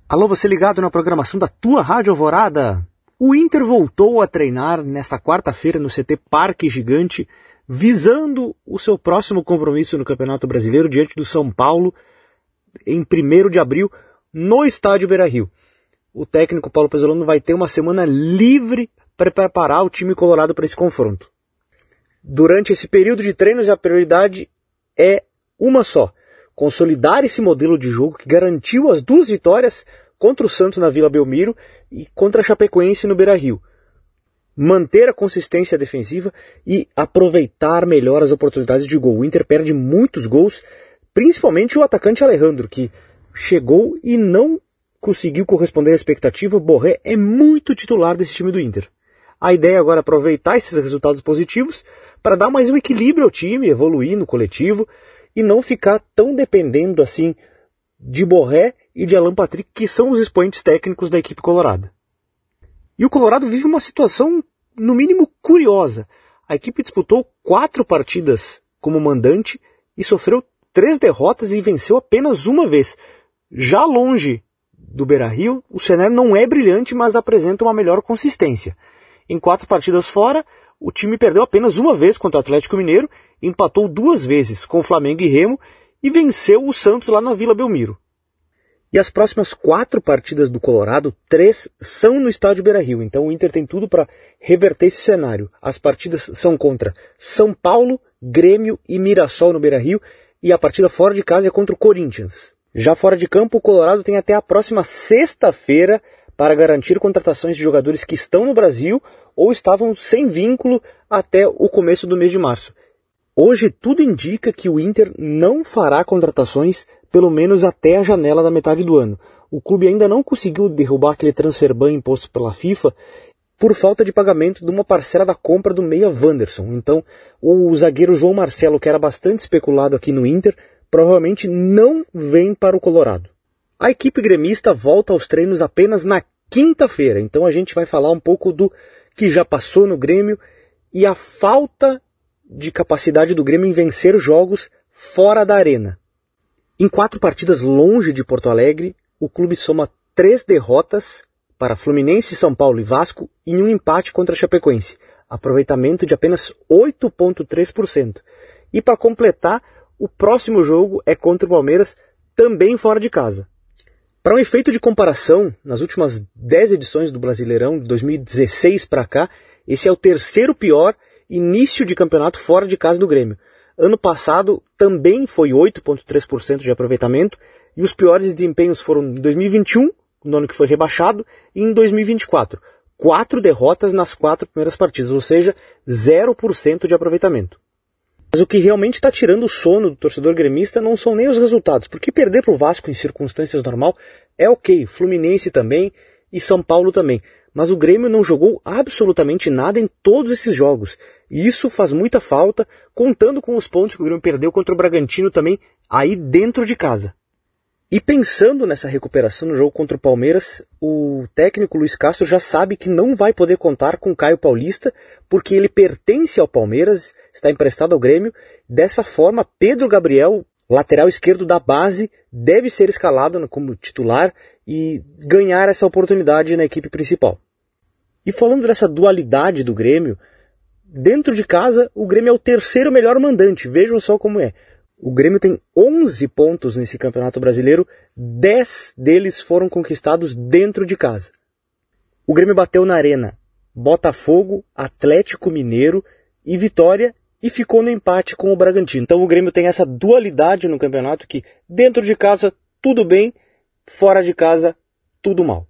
Alô, você ligado na programação da tua Rádio Alvorada? O Inter voltou a treinar nesta quarta-feira no CT Parque Gigante, visando o seu próximo compromisso no Campeonato Brasileiro diante do São Paulo, em 1º de abril, no estádio Beira-Rio. O técnico Paulo Pezzolano vai ter uma semana livre para preparar o time colorado para esse confronto. Durante esse período de treinos, a prioridade é uma só: consolidar esse modelo de jogo que garantiu as 2 vitórias contra o Santos na Vila Belmiro e contra a Chapecoense no Beira-Rio. Manter a consistência defensiva e aproveitar melhor as oportunidades de gol. O Inter perde muitos gols, principalmente o atacante Alejandro, que chegou e não conseguiu corresponder à expectativa. O Borré é muito titular desse time do Inter. A ideia agora é aproveitar esses resultados positivos para dar mais um equilíbrio ao time, evoluir no coletivo e não ficar tão dependendo assim de Borré e de Alan Patrick, que são os expoentes técnicos da equipe colorada. E o Colorado vive uma situação, no mínimo, curiosa. A equipe disputou 4 partidas como mandante e sofreu 3 derrotas e venceu apenas uma vez. Já longe do Beira-Rio, o cenário não é brilhante, mas apresenta uma melhor consistência. Em 4 partidas fora, o time perdeu apenas uma vez contra o Atlético Mineiro, empatou 2 vezes com o Flamengo e Remo e venceu o Santos lá na Vila Belmiro. E as próximas 4 partidas do Colorado, 3 são no estádio Beira-Rio. Então o Inter tem tudo para reverter esse cenário. As partidas são contra São Paulo, Grêmio e Mirassol no Beira-Rio, e a partida fora de casa é contra o Corinthians. Já fora de campo, o Colorado tem até a próxima sexta-feira para garantir contratações de jogadores que estão no Brasil ou estavam sem vínculo até o começo do mês de março. Hoje tudo indica que o Inter não fará contratações pelo menos até a janela da metade do ano. O clube ainda não conseguiu derrubar aquele transfer ban imposto pela FIFA por falta de pagamento de uma parcela da compra do meia Wanderson. Então o zagueiro João Marcelo, que era bastante especulado aqui no Inter, provavelmente não vem para o Colorado. A equipe gremista volta aos treinos apenas na quinta-feira, então a gente vai falar um pouco do que já passou no Grêmio e a falta de capacidade do Grêmio em vencer jogos fora da arena. Em 4 partidas longe de Porto Alegre, o clube soma 3 derrotas para Fluminense, São Paulo e Vasco e um empate contra a Chapecoense, aproveitamento de apenas 8,3%. E para completar, o próximo jogo é contra o Palmeiras, também fora de casa. Para um efeito de comparação, nas últimas 10 edições do Brasileirão, de 2016 para cá, esse é o 3º pior início de campeonato fora de casa do Grêmio. Ano passado também foi 8,3% de aproveitamento e os piores desempenhos foram em 2021, no ano que foi rebaixado, e em 2024. 4 derrotas nas 4 primeiras partidas, ou seja, 0% de aproveitamento. Mas o que realmente está tirando o sono do torcedor gremista não são nem os resultados, porque perder para o Vasco em circunstâncias normais é ok, Fluminense também e São Paulo também. Mas o Grêmio não jogou absolutamente nada em todos esses jogos. E isso faz muita falta, contando com os pontos que o Grêmio perdeu contra o Bragantino também, aí dentro de casa. E pensando nessa recuperação no jogo contra o Palmeiras, o técnico Luiz Castro já sabe que não vai poder contar com Caio Paulista, porque ele pertence ao Palmeiras, está emprestado ao Grêmio. Dessa forma, Pedro Gabriel, lateral esquerdo da base, deve ser escalado como titular e ganhar essa oportunidade na equipe principal. E falando dessa dualidade do Grêmio, dentro de casa o Grêmio é o 3º melhor mandante, vejam só como é. O Grêmio tem 11 pontos nesse Campeonato Brasileiro, 10 deles foram conquistados dentro de casa. O Grêmio bateu na Arena Botafogo, Atlético Mineiro e Vitória e ficou no empate com o Bragantino. Então o Grêmio tem essa dualidade no campeonato que dentro de casa tudo bem, fora de casa tudo mal.